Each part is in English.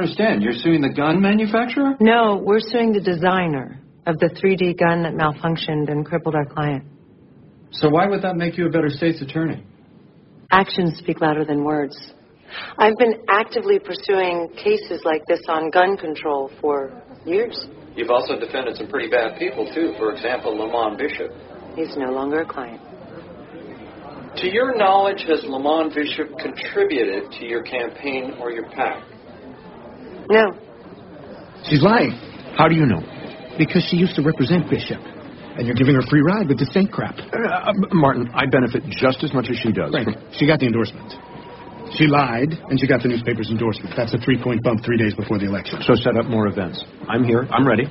understand. You're suing the gun manufacturer? No, we're suing the designer of the 3D gun that malfunctioned and crippled our client. So why would that make you a better state's attorney? Actions speak louder than words. I've been actively pursuing cases like this on gun control for years. You've also defended some pretty bad people, too. For example, Lamont Bishop. He's no longer a client. To your knowledge, has Lamont Bishop contributed to your campaign or your PAC? No. She's lying. How do you know? Because she used to represent Bishop. And you're giving her free ride with this Saint crap. Martin, I benefit just as much as she does. Right. She got the endorsement. She lied, and she got the newspaper's endorsement. That's a 3-point bump 3 days before the election. So set up more events. I'm here. I'm ready.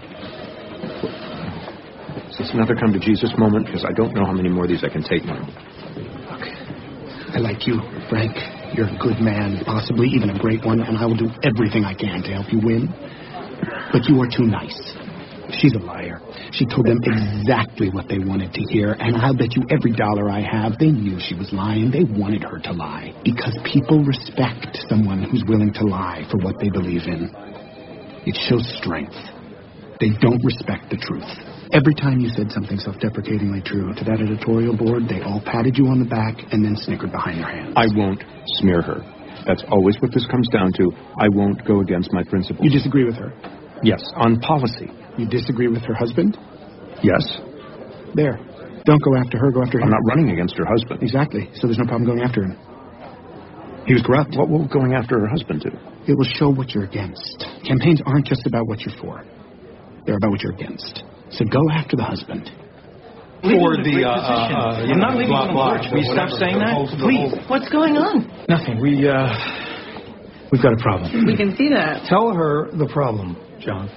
Is this another come to Jesus moment? Because I don't know how many more of these I can take now. Look, I like you, Frank. You're a good man, possibly even a great one, and I will do everything I can to help you win. But you are too nice. She's a liar. She told them exactly what they wanted to hear, and I'll bet you every dollar I have they knew she was lying. They wanted her to lie, because people respect someone who's willing to lie for what they believe in. It shows strength. They don't respect the truth. Every time you said something self-deprecatingly true to that editorial board, they all patted you on the back and then snickered behind their hands. I won't smear her. That's always what this comes down to. I won't go against my principles. You disagree with her? Yes, on policy. You disagree with her husband? Yes. There. Don't go after her, go after him. I'm not running against her husband. Exactly. So there's no problem going after him. He was corrupt. What will going after her husband do? It will show what you're against. Campaigns aren't just about what you're for. They're about what you're against. So go after the husband. For the, I'm not leaving on the porch. Will you stop saying that? Please. What's going on? Nothing. We've got a problem. We can see that. Tell her the problem, John.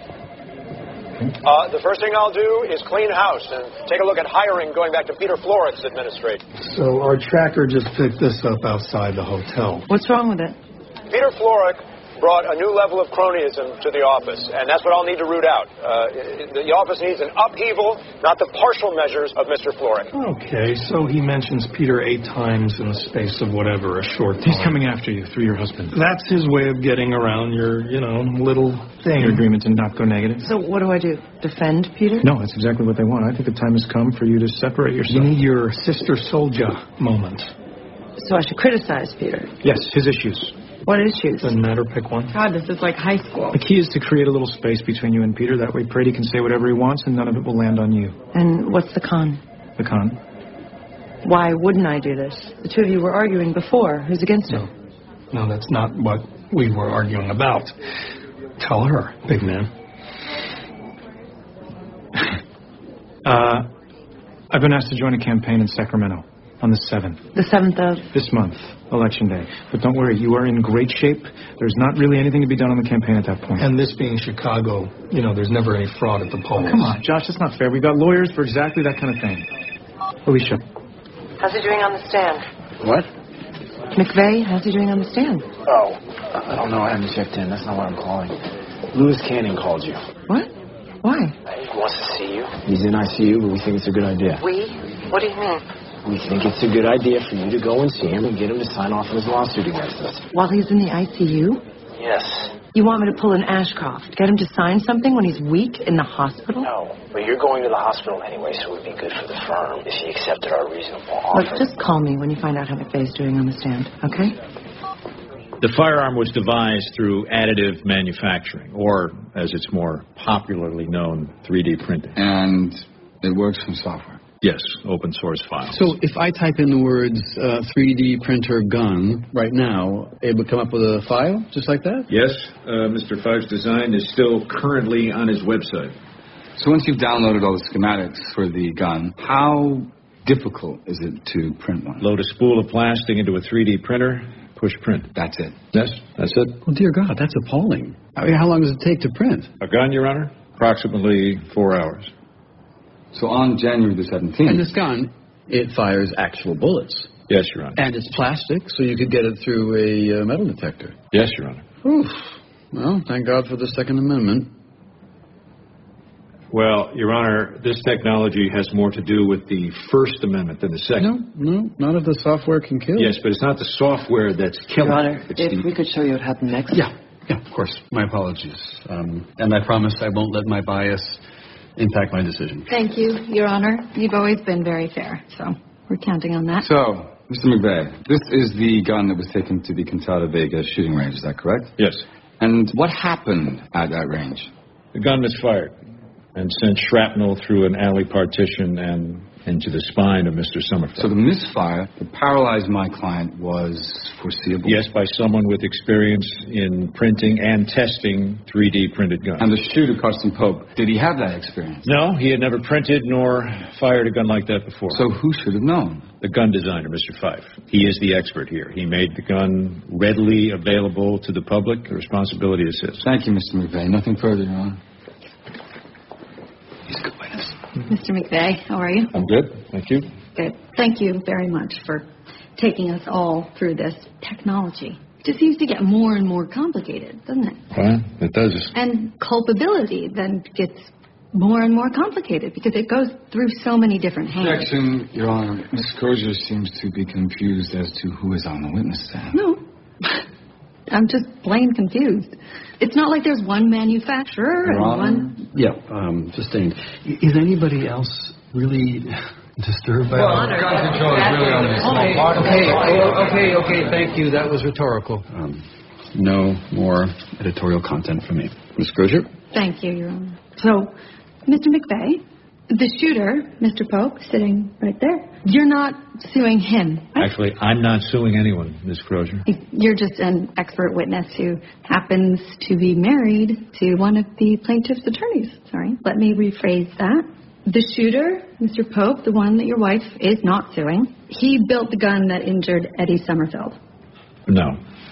The first thing I'll do is clean house and take a look at hiring going back to Peter Florick's administration. So our tracker just picked this up outside the hotel. What's wrong with it? Peter Florick brought a new level of cronyism to the office, and that's what I'll need to root out. The office needs an upheaval, not the partial measures of Mr. Florick. Okay, so he mentions Peter 8 times in the space of whatever, a short time. He's coming after you through your husband. That's his way of getting around your, little thing. Your agreement to not go negative? So what do I do? Defend Peter? No, that's exactly what they want. I think the time has come for you to separate yourself. You need your sister soldier moment. So I should criticize Peter? Yes, his issues. What issues? Doesn't matter, pick one. God, this is like high school. The key is to create a little space between you and Peter. That way Brady can say whatever he wants and none of it will land on you. And what's the con? The con? Why wouldn't I do this? The two of you were arguing before. Who's against it? No, that's not what we were arguing about. Tell her, big man. I've been asked to join a campaign in Sacramento on the 7th. The 7th of? This month, Election Day. But don't worry, you are in great shape. There's not really anything to be done on the campaign at that point. And this being Chicago, there's never any fraud at the polls. Come on, Josh, that's not fair. We've got lawyers for exactly that kind of thing. Alicia. How's he doing on the stand? What? McVeigh, how's he doing on the stand? Oh, I don't know. I haven't checked in. That's not what I'm calling. Louis Canning called you. What? Why? He wants to see you. He's in ICU, but we think it's a good idea. We? What do you mean? We think it's a good idea for you to go and see him and get him to sign off on his lawsuit against us. While he's in the ICU? Yes. You want me to pull an Ashcroft? Get him to sign something when he's weak in the hospital? No, but you're going to the hospital anyway, so it would be good for the firm if he accepted our reasonable offer. Look, just call me when you find out how McVeigh's doing on the stand, okay? The firearm was devised through additive manufacturing, or, as it's more popularly known, 3D printing. And it works from software? Yes, open source files. So if I type in the words 3D printer gun right now, it would come up with a file just like that? Yes, Mr. Five's design is still currently on his website. So once you've downloaded all the schematics for the gun, how difficult is it to print one? Load a spool of plastic into a 3D printer, push print. That's it? Yes, that's it. Well, dear God, that's appalling. I mean, how long does it take to print? A gun, Your Honor? Approximately 4 hours. So on January the 17th... And this gun, it fires actual bullets. Yes, Your Honor. And it's plastic, so you could get it through a metal detector. Yes, Your Honor. Oof. Well, thank God for the Second Amendment. Well, Your Honor, this technology has more to do with the First Amendment than the Second. No, none of the software can kill. Yes, but it's not the software that's killing. Your Honor, if we could show you what happened next. Yeah. Yeah, of course. My apologies. And I promise I won't let my bias impact my decision. Thank you, Your Honor. You've always been very fair, so we're counting on that. So, Mr. McVeigh, this is the gun that was taken to the Quintada Vega shooting range, is that correct? Yes. And what happened at that range? The gun misfired and sent shrapnel through an alley partition and into the spine of Mr. Sommerfeld. So the misfire that paralyzed my client was foreseeable? Yes, by someone with experience in printing and testing 3D printed guns. And the shooter, Carson Pope, did he have that experience? No, he had never printed nor fired a gun like that before. So who should have known? The gun designer, Mr. Fife. He is the expert here. He made the gun readily available to the public. The responsibility is his. Thank you, Mr. McVeigh. Nothing further, Your Honor. He's a good witness. Mr. McVeigh, how are you? I'm good. Thank you. Good. Thank you very much for taking us all through this technology. It just seems to get more and more complicated, doesn't it? Well, it does. And culpability then gets more and more complicated because it goes through so many different hands. Objection, Your Honor. Ms. Crozier seems to be confused as to who is on the witness stand. No. I'm just plain confused. It's not like there's one manufacturer and one... Yeah, sustained. Is anybody else really disturbed by gun control is really only a small part of it. Okay, thank you. That was rhetorical. No more editorial content from me. Ms. Crozier? Thank you, Your Honor. So, Mr. McVeigh, the shooter, Mr. Pope, sitting right there, you're not suing him, right? Actually, I'm not suing anyone, Ms. Crozier. You're just an expert witness who happens to be married to one of the plaintiff's attorneys. Sorry, let me rephrase that. The shooter, Mr. Pope, the one that your wife is not suing, he built the gun that injured Eddie Sommerfeld. No.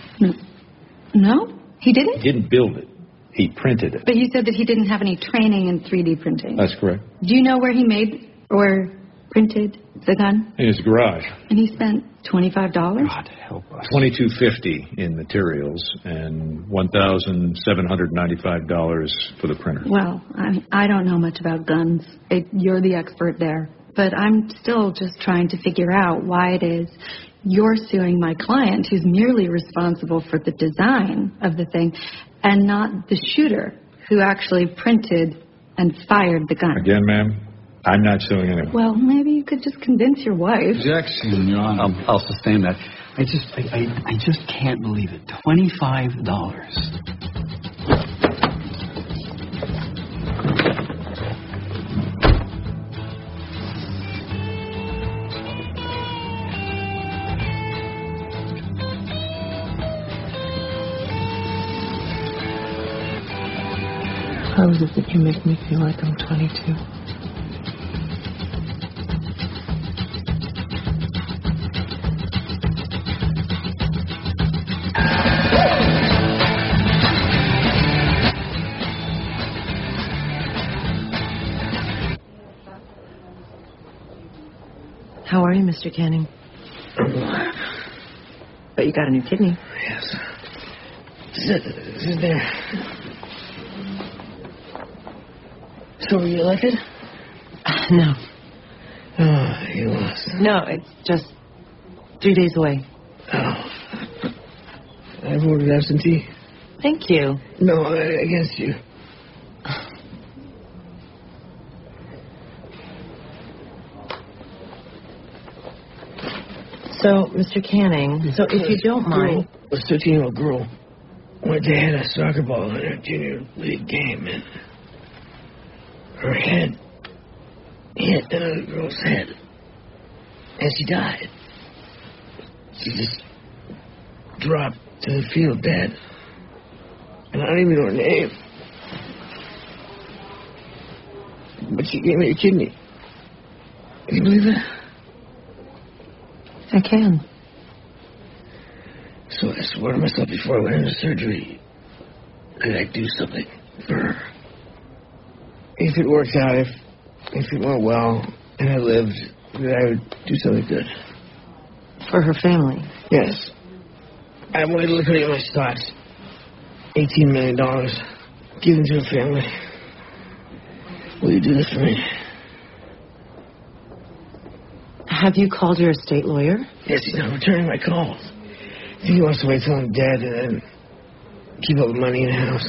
No? He didn't? He didn't build it. He printed it. But you said that he didn't have any training in 3D printing. That's correct. Do you know where he made or printed the gun? In his garage. And he spent $25? God help us. $22.50 in materials and $1,795 for the printer. Well, I don't know much about guns. You're the expert there. But I'm still just trying to figure out why it is you're suing my client, who's merely responsible for the design of the thing, and not the shooter who actually printed and fired the gun. Again, ma'am, I'm not suing anyone. Well, maybe you could just convince your wife. Objection, Your Honor. I'll sustain that. I just can't believe it. $25. How is it that you make me feel like I'm 22? How are you, Mr. Canning? I'm alive. But you got a new kidney. Yes. Sit there. So were you elected? No. Oh, you lost. No, it's just 3 days away. Oh. I voted absentee. Thank you. No, against you. So, Mr. Canning, if you don't mind... A 13-year-old girl went to hit a soccer ball in her junior league game, and her head hit another girl's head, and she died. She just dropped to the field dead, and I don't even know her name. But she gave me a kidney. Can you believe that? I can. So I swore to myself before I went into surgery that I'd do something for her. If it worked out, if it went well, and I lived, that I would do something good. For her family? Yes. I wanted to liquidate my stocks. $18 million. Given to her family. Will you do this for me? Have you called your estate lawyer? Yes, he's not returning my calls. I think he wants to wait till I'm dead and then keep all the money in the house.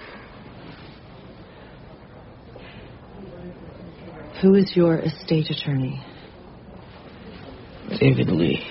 Who is your estate attorney? David Lee.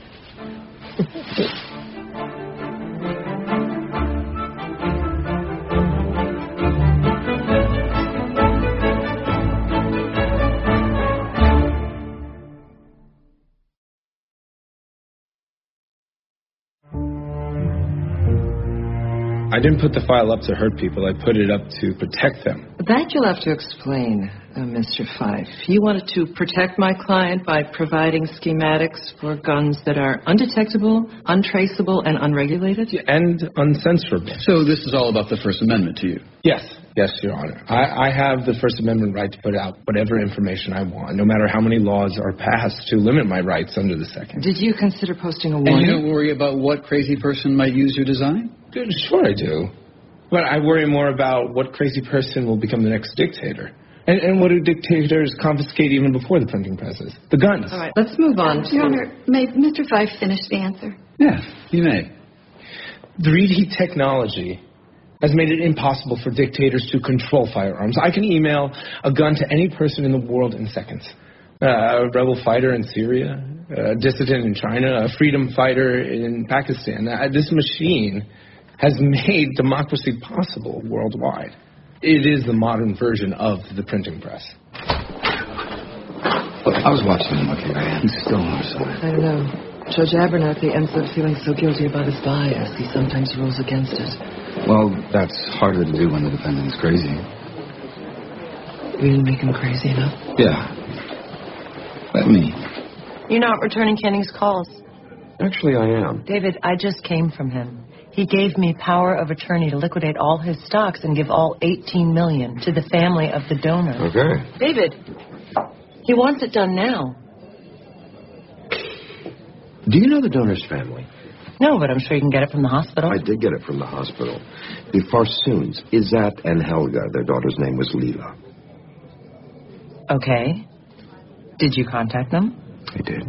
I didn't put the file up to hurt people. I put it up to protect them. That you'll have to explain, Mr. Fife. You wanted to protect my client by providing schematics for guns that are undetectable, untraceable, and unregulated? And uncensorable. So this is all about the First Amendment to you? Yes, Your Honor. I have the First Amendment right to put out whatever information I want, no matter how many laws are passed to limit my rights under the Second. Did you consider posting a warning? And you don't worry about what crazy person might use your design? Sure I do. But I worry more about what crazy person will become the next dictator. And what do dictators confiscate even before the printing presses? The guns. All right, let's move on. Your Honor, may Mr. Fife finish the answer? Yes, you may. 3D technology has made it impossible for dictators to control firearms. I can email a gun to any person in the world in seconds. A rebel fighter in Syria, a dissident in China, a freedom fighter in Pakistan. This machine has made democracy possible worldwide. It is the modern version of the printing press. Look, I was watching him, okay, man. He's still on our side. I don't know. Judge Abernathy ends up feeling so guilty about his bias, he sometimes rules against it. Well, that's harder to do when the defendant is crazy. We didn't make him crazy enough? Yeah. Let me. You're not returning Kenning's calls. Actually, I am. David, I just came from him. He gave me power of attorney to liquidate all his stocks and give all $18 million to the family of the donor. Okay. David, he wants it done now. Do you know the donor's family? No, but I'm sure you can get it from the hospital. I did get it from the hospital. The Farsoons, Izzat and Helga, their daughter's name was Leela. Okay. Did you contact them? I did.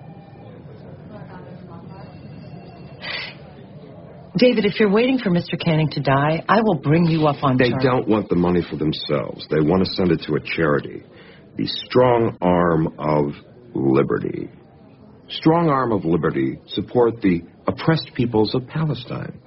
David, if you're waiting for Mr. Canning to die, I will bring you up on They charge. don't want the money for themselves. They want to send it to a charity. The Strong Arm of Liberty. Strong Arm of Liberty support the oppressed peoples of Palestine.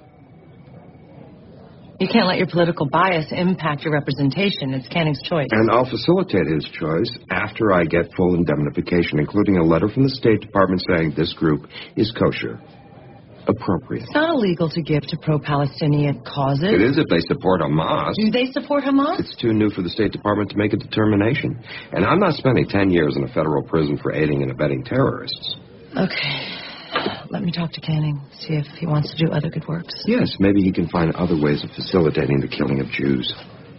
You can't let your political bias impact your representation. It's Canning's choice. And I'll facilitate his choice after I get full indemnification, including a letter from the State Department saying this group is kosher. Appropriate. It's not illegal to give to pro-Palestinian causes. It is if they support Hamas. Do they support Hamas? It's too new for the State Department to make a determination. And I'm not spending 10 years in a federal prison for aiding and abetting terrorists. Okay. Let me talk to Canning, see if he wants to do other good works. Yes, maybe he can find other ways of facilitating the killing of Jews.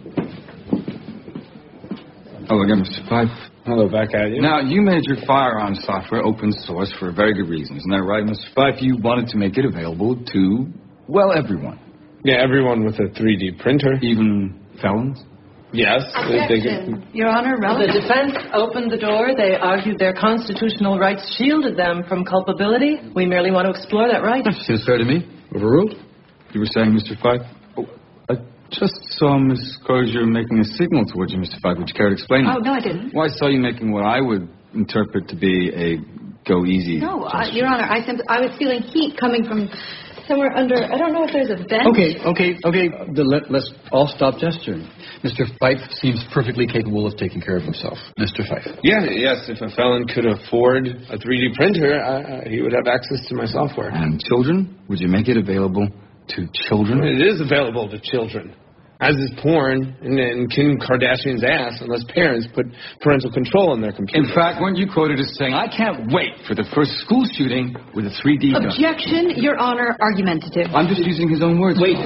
Hello again, Mr. Fife. Hello, back at you. Now, you made your firearm software open source for a very good reason. Isn't that right, Mr. Fife? You wanted to make it available to, well, everyone. Yeah, everyone with a 3D printer. Even felons? Yes. Objection. Your Honor, relevant. The defense opened the door. They argued their constitutional rights shielded them from culpability. We merely want to explore that right. Seems fair to me. Overruled. You were saying, Mr. Fife? Oh, I just saw Miss Crozier making a signal towards you, Mr. Fife. Would you care to explain it? Oh, no, I didn't. Well, I saw you making what I would interpret to be a go easy. No, Your Honor, I was feeling heat coming from somewhere under, I don't know if there's a vent. Okay. Let's all stop gesturing. Mr. Fife seems perfectly capable of taking care of himself. Mr. Fife. Yes, if a felon could afford a 3D printer, he would have access to my software. And children? Would you make it available to children? It is available to children. As is porn and Kim Kardashian's ass, unless parents put parental control on their computer. In fact, weren't you quoted as saying, I can't wait for the first school shooting with a 3D gun? Objection, Your Honor, argumentative. I'm just using his own words. Wait.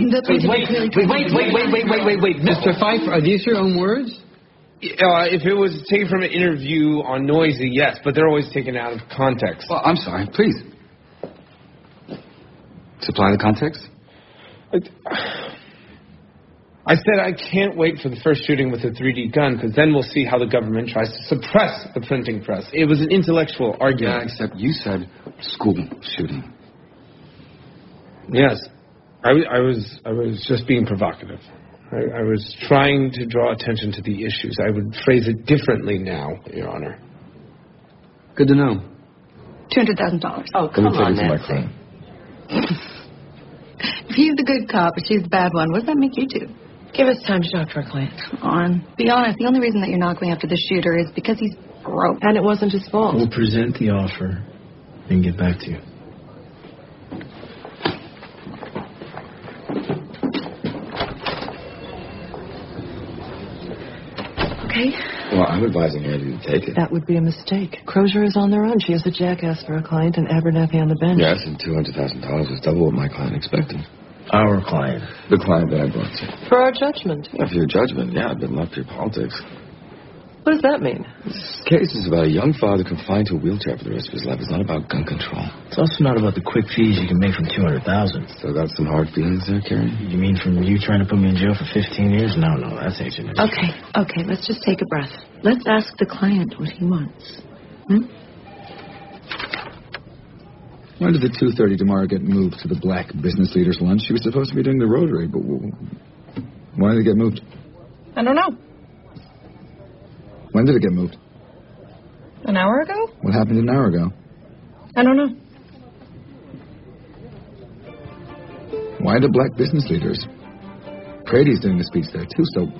Mr. Fife, are these your own words? If it was taken from an interview on Noisy, yes, but they're always taken out of context. Well, I'm sorry. Please. Supply the context? I said I can't wait for the first shooting with a 3D gun, because then we'll see how the government tries to suppress the printing press. It was an intellectual argument. Yeah, except you said school shooting. Yes. I was just being provocative. I was trying to draw attention to the issues. I would phrase it differently now, Your Honor. Good to know. $200,000. Oh, come on, Nancy. If he's the good cop, if she's the bad one, what does that make you do? Give us time to talk to our client. Come on. Be honest, the only reason that you're not going after the shooter is because he's broke. And it wasn't his fault. We'll present the offer and get back to you. Okay. Well, I'm advising Andy to take it. That would be a mistake. Crozier is on their own. She has a jackass for a client and Abernathy on the bench. Yes, and $200,000 is double what my client expected. Our client. The client that I brought to. For our judgment. Yeah, for your judgment, yeah, but not for your politics. What does that mean? This case is about a young father confined to a wheelchair for the rest of his life. It's not about gun control. It's also not about the quick fees you can make from $200,000. So got some hard feelings there, Carrie? You mean from you trying to put me in jail for 15 years? No, that's ancient. Okay, let's just take a breath. Let's ask the client what he wants. Why did the 2:30 tomorrow get moved to the Black Business Leaders Lunch? She was supposed to be doing the Rotary, but why did it get moved? I don't know. When did it get moved? An hour ago? What happened an hour ago? I don't know. Why the Black Business Leaders? Prady's doing the speech there, too, so...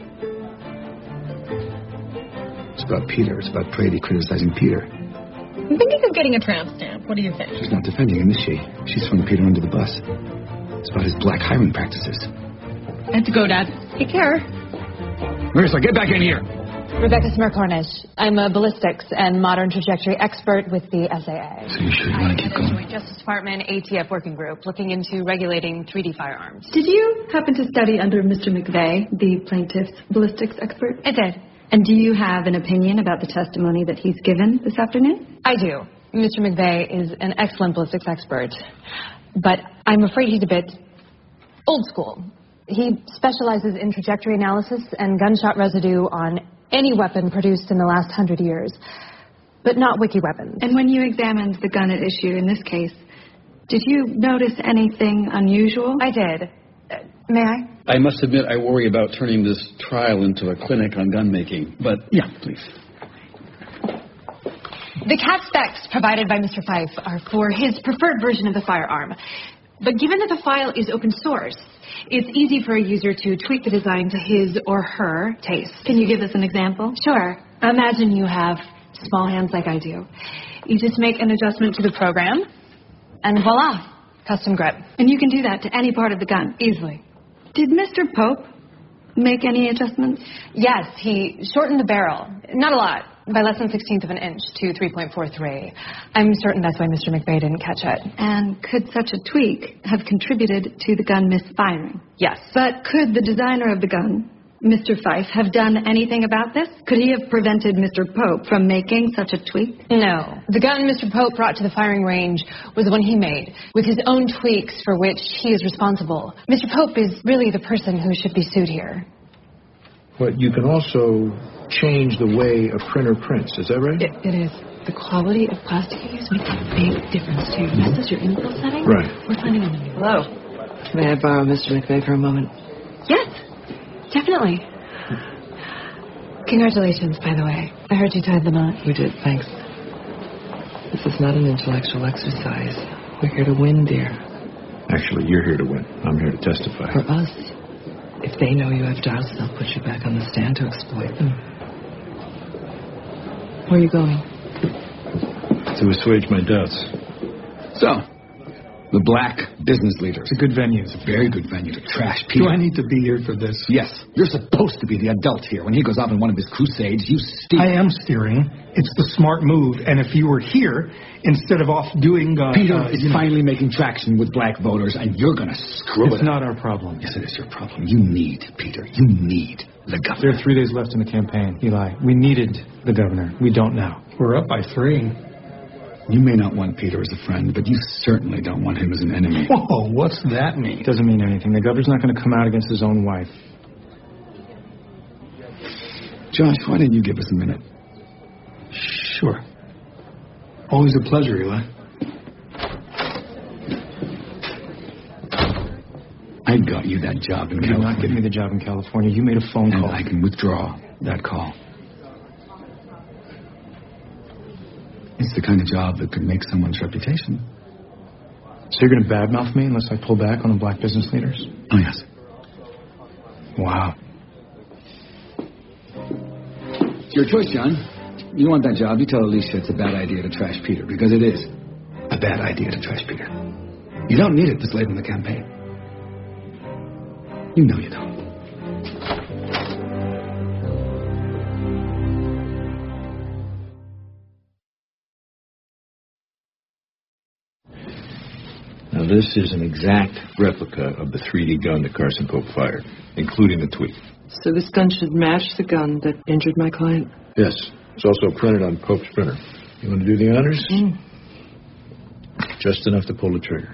It's about Peter. It's about Prady criticizing Peter. I'm thinking of getting a tramp stamp. What do you think? She's not defending him, is she? She's throwing Peter under the bus. It's about his black hiring practices. I have to go, Dad. Take care. Marissa, get back in here! Rebecca Smircornish. I'm a ballistics and modern trajectory expert with the SAA. So you sure you want to keep going? Joint Justice Department ATF working group looking into regulating 3D firearms. Did you happen to study under Mr. McVeigh, the plaintiff's ballistics expert? I did. And do you have an opinion about the testimony that he's given this afternoon? I do. Mr. McVeigh is an excellent ballistics expert, but I'm afraid he's a bit old school. He specializes in trajectory analysis and gunshot residue on any weapon produced in the last 100 years, but not wiki weapons. And when you examined the gun at issue in this case, did you notice anything unusual? I did. May I? I must admit I worry about turning this trial into a clinic on gun making, but yeah, please. The CAT specs provided by Mr. Fife are for his preferred version of the firearm. But given that the file is open source, it's easy for a user to tweak the design to his or her taste. Can you give us an example? Sure. Imagine you have small hands like I do. You just make an adjustment to the program, and voila, custom grip. And you can do that to any part of the gun? Easily. Did Mr. Pope make any adjustments? Yes, he shortened the barrel. Not a lot. By less than 1/16 of an inch to 3.43. I'm certain that's why Mr. McVeigh didn't catch it. And could such a tweak have contributed to the gun misfiring? Yes. But could the designer of the gun, Mr. Fife, have done anything about this? Could he have prevented Mr. Pope from making such a tweak? No. The gun Mr. Pope brought to the firing range was the one he made, with his own tweaks for which he is responsible. Mr. Pope is really the person who should be sued here. But you can also change the way a printer prints, is that right? It is. The quality of plastic you use makes a big difference, too. This is your infill setting? Right. We're finding a new. Hello. May I borrow Mr. McVeigh for a moment? Yes, definitely. Congratulations, by the way. I heard you tied the knot. We did, thanks. This is not an intellectual exercise. We're here to win, dear. Actually, you're here to win. I'm here to testify. For us. If they know you have doubts, they'll put you back on the stand to exploit them. Where are you going? To assuage my doubts. So, the Black Business Leaders. It's a good venue. It's a very good venue to trash Peter. Do I need to be here for this? Yes. You're supposed to be the adult here. When he goes off on one of his crusades, you steer. I am steering. It's the smart move. And if you were here, instead of off doing... Peter is finally making traction with black voters, and you're going to screw it up. It's not our problem. Yes, it is your problem. You need, Peter, you need the governor. There are 3 days left in the campaign, Eli. We needed the governor. We don't now. We're up by 3. You may not want Peter as a friend, but you certainly don't want him as an enemy. Whoa, what's that mean? It doesn't mean anything. The governor's not going to come out against his own wife. Josh, why didn't you give us a minute? Sure. Always a pleasure, Eli. got you that job in You did California. not get me the job in California. You made a phone And call. I can withdraw that call. It's the kind of job that could make someone's reputation. So you're going to badmouth me unless I pull back on the black business leaders? Oh, yes. Wow. It's your choice, John. You want that job, you tell Alicia it's a bad idea to trash Peter, because it is a bad idea to trash Peter. You don't need it this late in the campaign. You know you don't. Now, this is an exact replica of the 3D gun that Carson Pope fired, including the tweet. So this gun should match the gun that injured my client? Yes. It's also printed on Pope's printer. You want to do the honors? Just enough to pull the trigger.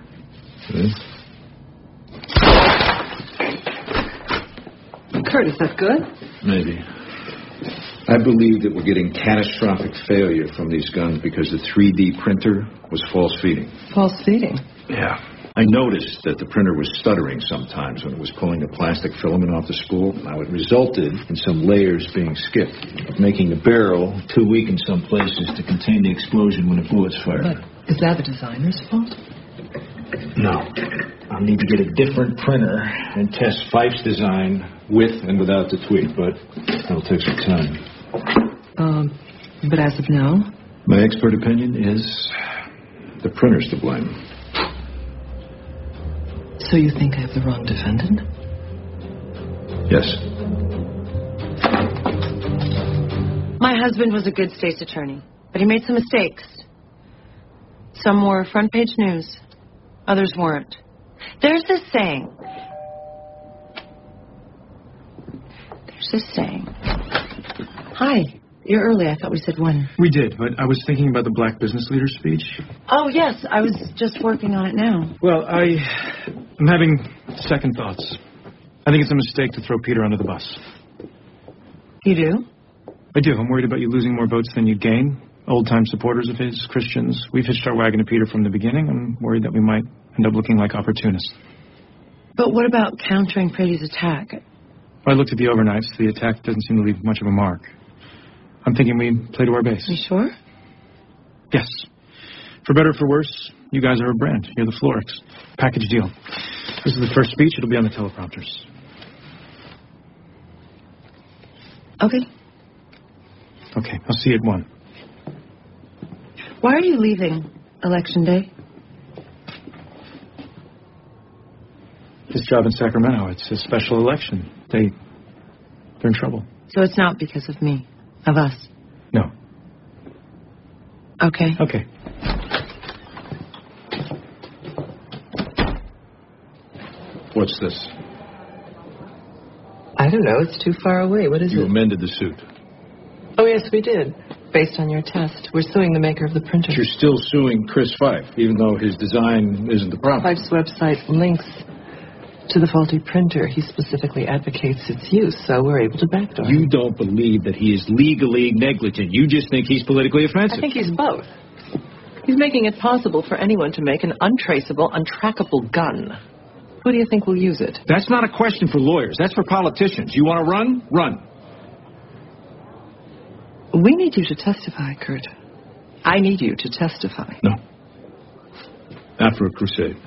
Kurt, is that good? Maybe. I believe that we're getting catastrophic failure from these guns because the 3D printer was false feeding. False feeding? Yeah. I noticed that the printer was stuttering sometimes when it was pulling the plastic filament off the spool. Now, it resulted in some layers being skipped, making the barrel too weak in some places to contain the explosion when a bullet's fired. But is that the designer's fault? No. I'll need to get a different printer and test Fife's design with and without the tweet, but that'll take some time. But as of now? My expert opinion is the printer's to blame. So you think I have the wrong defendant? Yes. My husband was a good state's attorney, but he made some mistakes. Some were front page news, others weren't. There's this saying. Hi, you're early. I thought we said 1. We did, but I was thinking about the black business leader speech. Oh, yes, I was just working on it now. Well, I'm having second thoughts. I think it's a mistake to throw Peter under the bus. You do? I do. I'm worried about you losing more votes than you gain. Old-time supporters of his, Christians. We've hitched our wagon to Peter from the beginning. I'm worried that we might end up looking like opportunists. But what about countering Brady's attack? I looked at the overnights. The attack doesn't seem to leave much of a mark. I'm thinking we play to our base. You sure? Yes. For better or for worse, you guys are a brand. You're the Florix. Package deal. This is the first speech. It'll be on the teleprompters. Okay. Okay, I'll see you at 1. Why are you leaving Election Day? This job in Sacramento, it's a special election. They're in trouble. So it's not because of me, of us? No. Okay. Okay. What's this? I don't know. It's too far away. What is You it? amended the suit. Oh, yes, we did. Based on your test. We're suing the maker of the printer. You're still suing Chris Fife, even though his design isn't the problem. Fife's website links to the faulty printer. He specifically advocates its use, so we're able to backdoor him. You don't believe that he is legally negligent. You just think he's politically offensive. I think he's both. He's making it possible for anyone to make an untraceable, untrackable gun. Who do you think will use it? That's not a question for lawyers. That's for politicians. You want to run? Run. We need you to testify, Kurt. I need you to testify. No. Not for a crusade.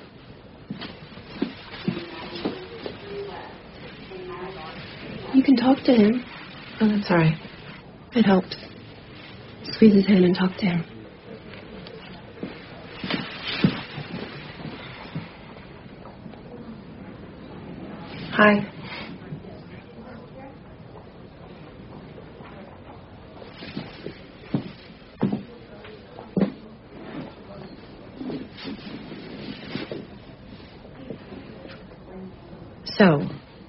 You can talk to him. Oh, that's all right. It helps. Squeeze his hand and talk to him. Hi. So,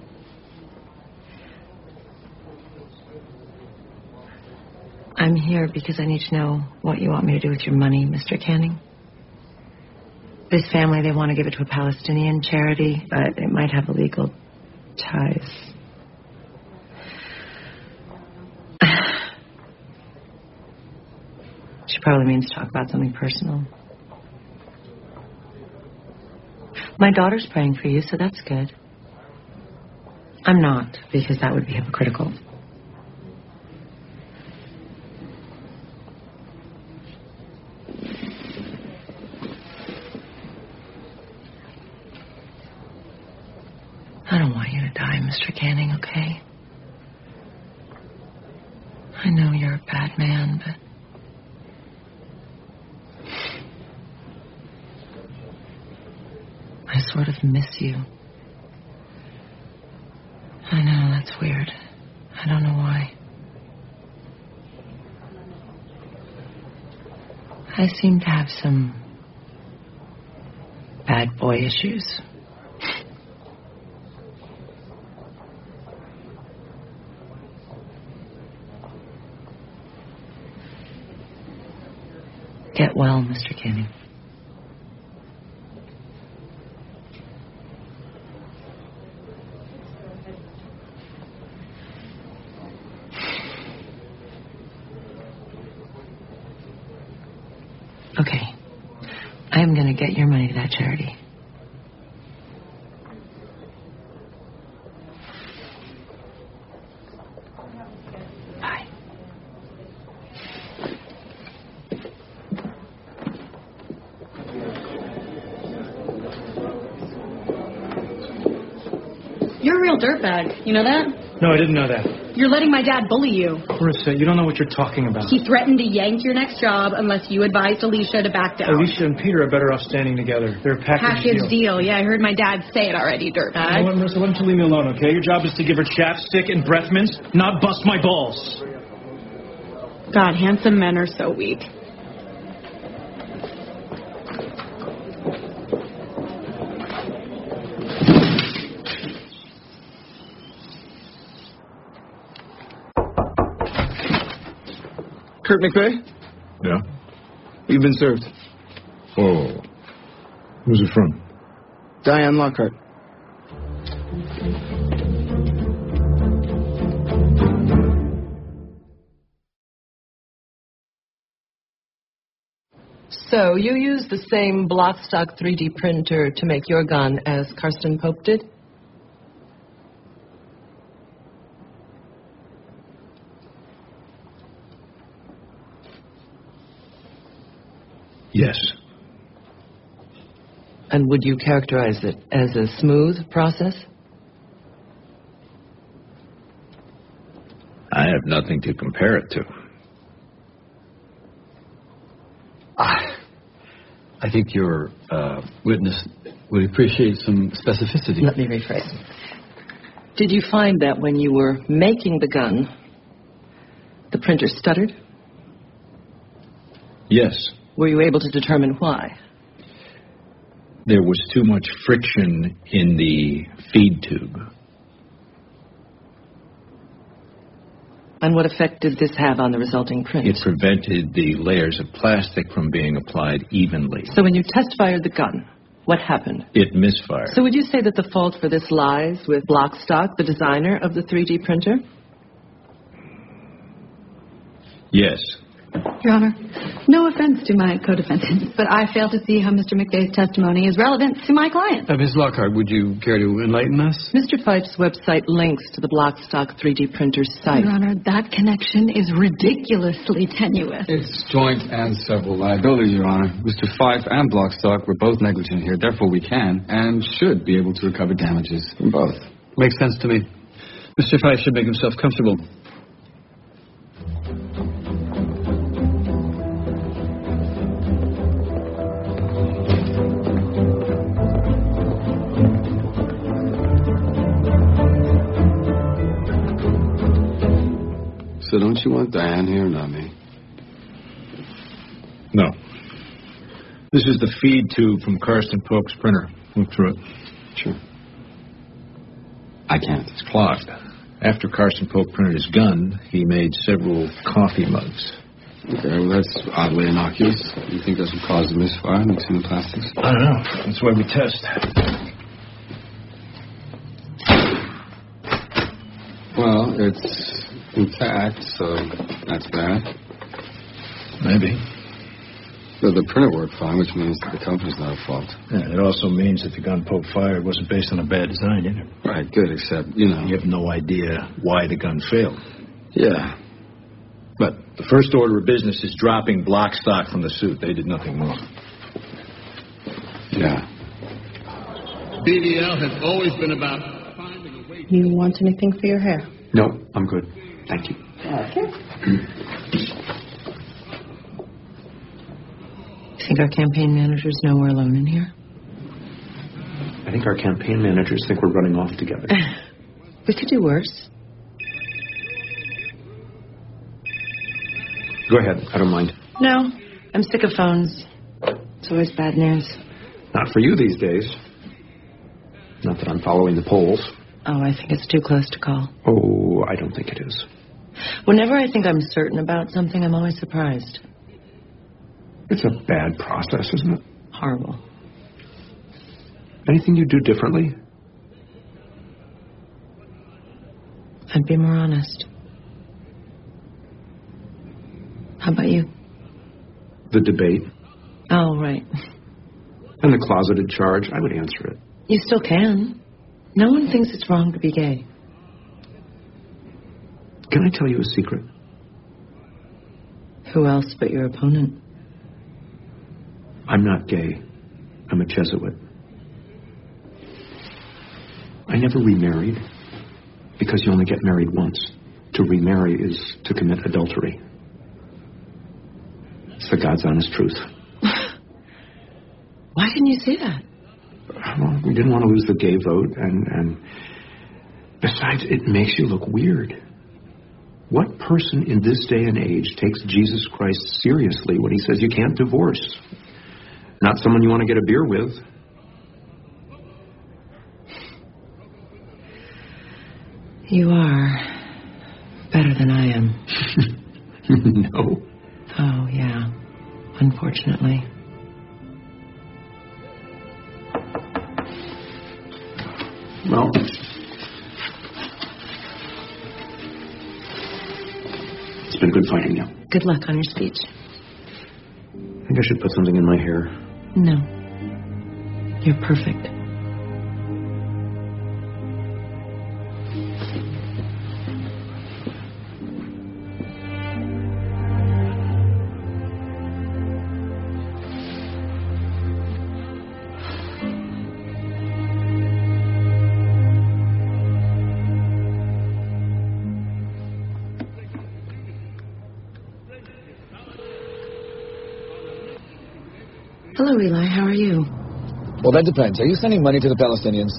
I'm here because I need to know what you want me to do with your money, Mr. Canning. This family, they want to give it to a Palestinian charity, but it might have illegal ties. She probably means to talk about something personal. My daughter's praying for you, so that's good. I'm not, because that would be hypocritical. I don't want you to die, Mr. Canning, okay? I know you're a bad man, but... I sort of miss you. I know, that's weird. I don't know why. I seem to have some bad boy issues. Get well, Mr. Canning. Okay. I am going to get your money to that charity. Bye. You're a real dirtbag. You know that? No, I didn't know that. You're letting my dad bully you. Marissa, you don't know what you're talking about. He threatened to yank your next job unless you advised Alicia to back down. Alicia and Peter are better off standing together. They're a package deal. Yeah, I heard my dad say it already, dirtbag. You know what, Marissa? Why don't you leave me alone, okay? Your job is to give her chapstick and breath mints, not bust my balls. God, handsome men are so weak. Kurt McVeigh? Yeah? You've been served. Oh. Who's it from? Diane Lockhart. So you used the same block stock 3D printer to make your gun as Karsten Pope did? Yes. And would you characterize it as a smooth process? I have nothing to compare it to. I think your witness would appreciate some specificity. Let me rephrase. Did you find that when you were making the gun, the printer stuttered? Yes. Were you able to determine why? There was too much friction in the feed tube. And what effect did this have on the resulting print? It prevented the layers of plastic from being applied evenly. So when you test fired the gun, what happened? It misfired. So would you say that the fault for this lies with Blockstock, the designer of the 3D printer? Yes. Your Honor, no offense to my co-defendant, but I fail to see how Mr. McVeigh's testimony is relevant to my client. Ms. Lockhart, would you care to enlighten us? Mr. Fife's website links to the Blockstock 3D printer site. Your Honor, that connection is ridiculously tenuous. It's joint and several liability, Your Honor. Mr. Fife and Blockstock were both negligent here. Therefore, we can and should be able to recover damages from both. Makes sense to me. Mr. Fife should make himself comfortable. So don't you want Diane here, not me? No. This is the feed tube from Karsten Pope's printer. Look through it. Sure. I can't. It's clogged. After Karsten Pope printed his gun, he made several coffee mugs. Okay, well, that's oddly innocuous. You think this would cause a misfire mixing the plastics? I don't know. That's why we test. Well, it's intact, so that's bad. Maybe. But the printer worked fine, which means that the company's not at fault. Yeah, it also means that the gun Pope fired wasn't based on a bad design either. Right, good, except, you have no idea why the gun failed. Yeah. But the first order of business is dropping block stock from the suit. They did nothing wrong. Yeah. BDL has always been about finding a way. You want anything for your hair? No, I'm good. Thank you. Okay. You think our campaign managers know we're alone in here? I think our campaign managers think we're running off together. We could do worse. Go ahead. I don't mind. No, I'm sick of phones. It's always bad news. Not for you these days. Not that I'm following the polls. Oh, I think it's too close to call. Oh, I don't think it is. Whenever I think I'm certain about something, I'm always surprised. It's a bad process, isn't it? Horrible. Anything you do differently? I'd be more honest. How about you? The debate. Oh, right. And the closeted charge, I would answer it. You still can. No one thinks it's wrong to be gay. Can I tell you a secret? Who else but your opponent? I'm not gay. I'm a Jesuit. I never remarried because you only get married once. To remarry is to commit adultery. It's the God's honest truth. Why didn't you say that? Well, we didn't want to lose the gay vote, and besides, it makes you look weird. What person in this day and age takes Jesus Christ seriously when he says you can't divorce? Not someone you want to get a beer with. You are better than I am. No. Oh, yeah. Unfortunately. Well, it's been good fighting you. Good luck on your speech. I think I should put something in my hair. No. You're perfect. Hello, Eli. How are you? Well, that depends. Are you sending money to the Palestinians?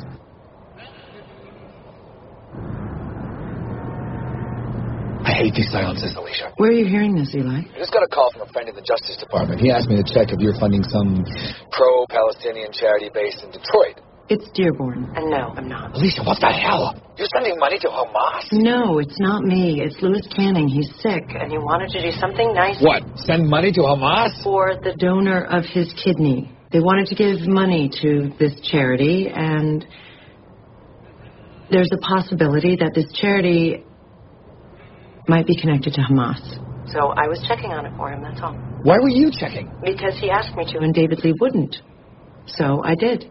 I hate these silences, Alicia. Where are you hearing this, Eli? I just got a call from a friend in the Justice Department. He asked me to check if you're funding some pro-Palestinian charity based in Detroit. It's Dearborn. And no, I'm not. Alicia, what the hell? You're sending money to Hamas? No, it's not me. It's Louis Canning. He's sick, and he wanted to do something nice. What? Send money to Hamas? For the donor of his kidney. They wanted to give money to this charity, and there's a possibility that this charity might be connected to Hamas. So I was checking on it for him, that's all. Why were you checking? Because he asked me to, and David Lee wouldn't. So I did.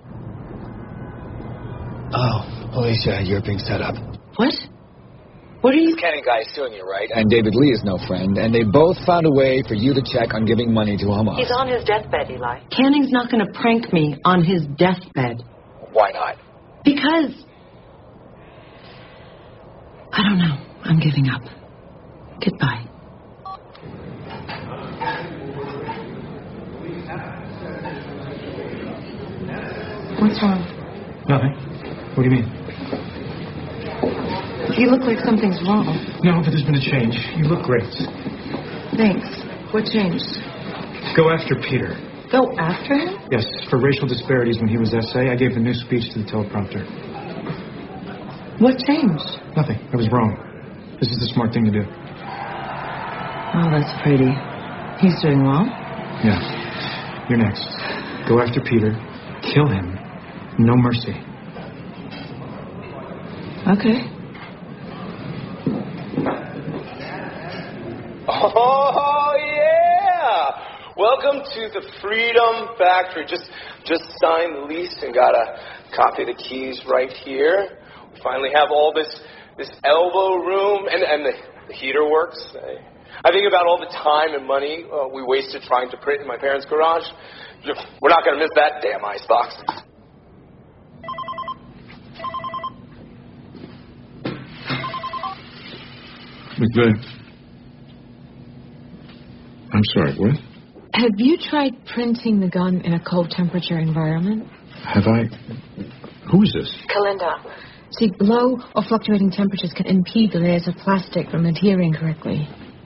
Oh, Alicia, you're being set up. What? What are you... This Canning guy is suing you, right? And David Lee is no friend, and they both found a way for you to check on giving money to Hamas. He's on his deathbed, Eli. Canning's not going to prank me on his deathbed. Why not? Because... I don't know. I'm giving up. Goodbye. What's wrong? Nothing. What do you mean? You look like something's wrong. No, but there's been a change. You look great. Thanks. What changed? Go after Peter. Go after him? Yes, for racial disparities when he was SA, I gave the new speech to the teleprompter. What changed? Nothing. I was wrong. This is the smart thing to do. Oh, that's pretty. He's doing well? Yeah. You're next. Go after Peter. Kill him. No mercy. Okay. Oh, yeah! Welcome to the Freedom Factory. Just signed the lease and got a copy of the keys right here. We finally have all this elbow room, and the heater works. I think about all the time and money we wasted trying to print in my parents' garage. We're not going to miss that damn icebox. McVeigh. I'm sorry, what? Have you tried printing the gun in a cold temperature environment? Have I? Who is this? Kalinda. See, low or fluctuating temperatures can impede the layers of plastic from adhering correctly.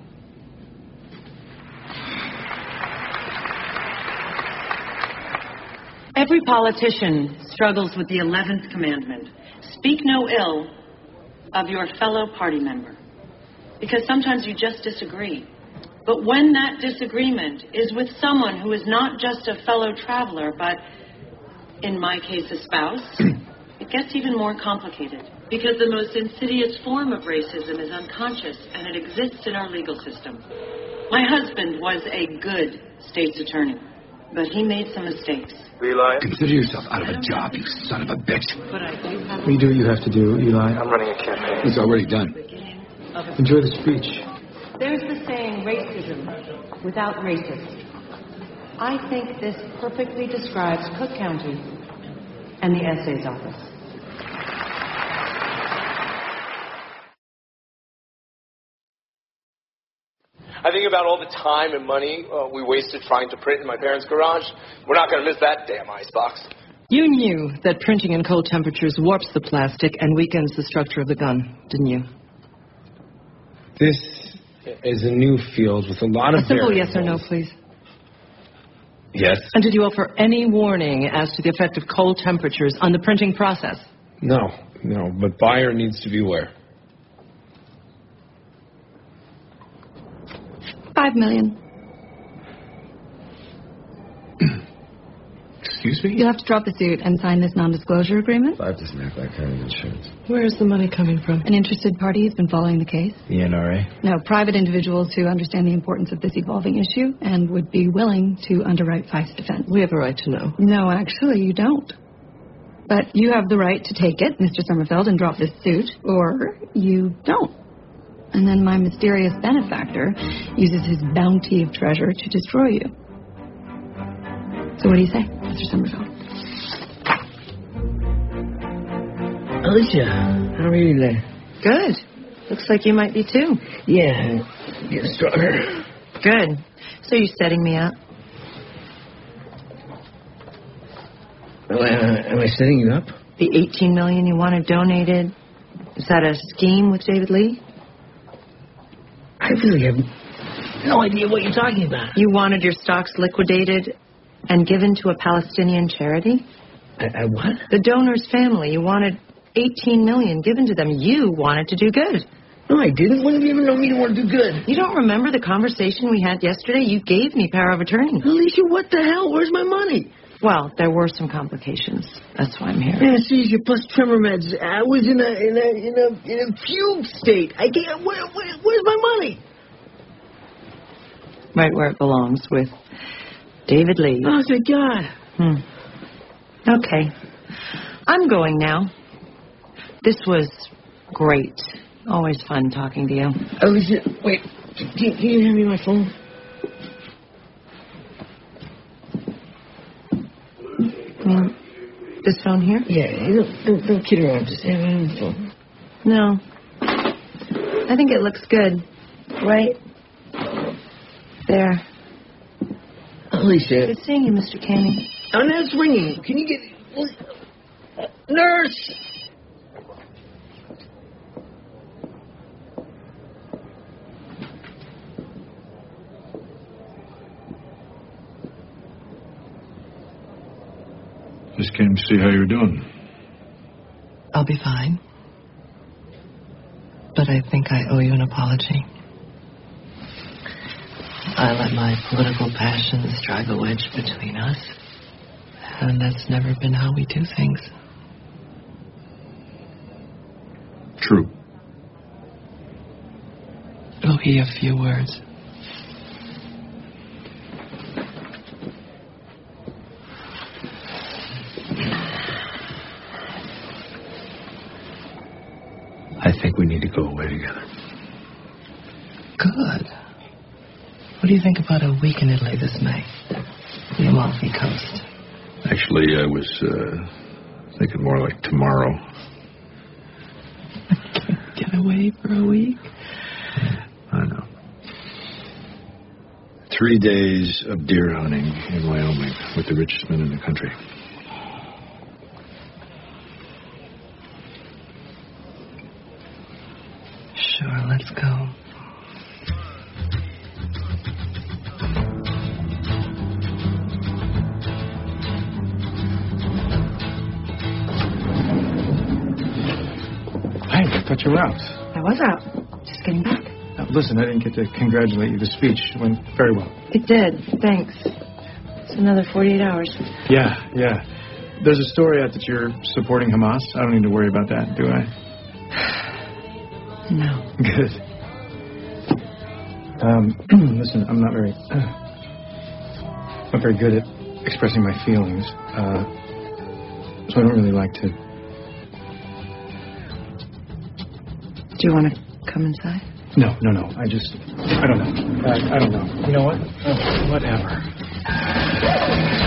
Every politician struggles with the 11th commandment. Speak no ill of your fellow party member. Because sometimes you just disagree. But when that disagreement is with someone who is not just a fellow traveler, but, in my case, a spouse, it gets even more complicated. Because the most insidious form of racism is unconscious, and it exists in our legal system. My husband was a good state's attorney, but he made some mistakes. Eli? Consider yourself out of a job, you son of a bitch. But I do have... You do what you have to do, Eli. I'm running a campaign. It's already done. Enjoy the speech. There's the saying, racism without racist. I think this perfectly describes Cook County and the Essays Office. I think about all the time and money we wasted trying to print in my parents' garage. We're not going to miss that damn icebox. You knew that printing in cold temperatures warps the plastic and weakens the structure of the gun, didn't you? This is a new field with a lot of A simple variables. yes or no, please. Yes. And did you offer any warning as to the effect of cold temperatures on the printing process? No, but buyer needs to be aware. $5 million. Excuse me? You'll have to drop the suit and sign this non-disclosure agreement. Five doesn't have that kind of insurance. Where's the money coming from? An interested party has been following the case. The NRA? No, private individuals who understand the importance of this evolving issue and would be willing to underwrite Fife's defense. We have a right to know. No, actually, you don't. But you have the right to take it, Mr. Sommerfeld, and drop this suit, or you don't. And then my mysterious benefactor uses his bounty of treasure to destroy you. So what do you say, Mr. Sommerfeld? Alicia, how are you today? Good. Looks like you might be too. Yeah, getting stronger. Good. So you're setting me up? Am I setting you up? The $18 million you wanted donated, is that a scheme with David Lee? I really have no idea what you're talking about. You wanted your stocks liquidated and given to a Palestinian charity? I what? The donor's family. You wanted $18 million given to them. You wanted to do good. No, I didn't. When did you ever know me to want to do good? You don't remember the conversation we had yesterday? You gave me power of attorney. Alicia, what the hell? Where's my money? Well, there were some complications. That's why I'm here. Anesthesia plus tremor meds. I was in a fugue state. I can't. Where's my money? Right where it belongs, with David Lee. Oh, thank God. Okay. I'm going now. This was great. Always fun talking to you. Alicia, wait. Can you hand me my phone? This phone here? Yeah, don't kid around. Just hand me the phone. No. I think it looks good. Right there. Alicia. Good seeing you, Mr. Canning. Oh, now it's ringing. Can you get... Nurse! Just came to see how you're doing. I'll be fine. But I think I owe you an apology. I let my political passions drive a wedge between us. And that's never been how we do things. True. It'll be a few words. I think we need to go away together. Good. What do you think about a week in Italy this May? The Amalfi Coast. Actually, I was thinking more like tomorrow. Get away for a week? I know. 3 days of deer hunting in Wyoming with the richest men in the country. Sure, let's go. Hey, I thought you were out. I was out. Just getting back. Listen, I didn't get to congratulate you. The speech went very well. It did. Thanks. It's another 48 hours. Yeah. There's a story out that you're supporting Hamas. I don't need to worry about that, do I? No. Good. Listen, I'm not very good at expressing my feelings, so I don't really like to. Do you want to come inside? No. I don't know. I don't know. You know what? Whatever.